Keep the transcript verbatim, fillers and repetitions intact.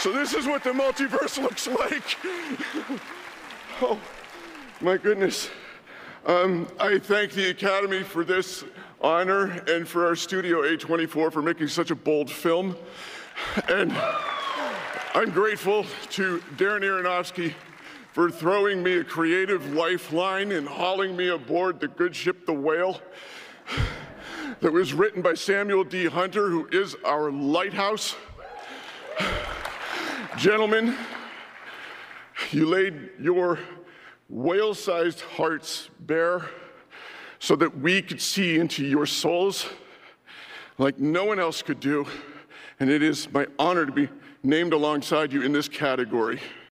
So this is what the multiverse looks like. Oh, my goodness. Um, I thank the Academy for this honor and for our studio A twenty-four for making such a bold film. And I'm grateful to Darren Aronofsky for throwing me a creative lifeline and hauling me aboard the good ship, the Whale, that was written by Samuel D. Hunter, who is our lighthouse. Gentlemen, you laid your whale-sized hearts bare so that we could see into your souls like no one else could do, and it is my honor to be named alongside you in this category.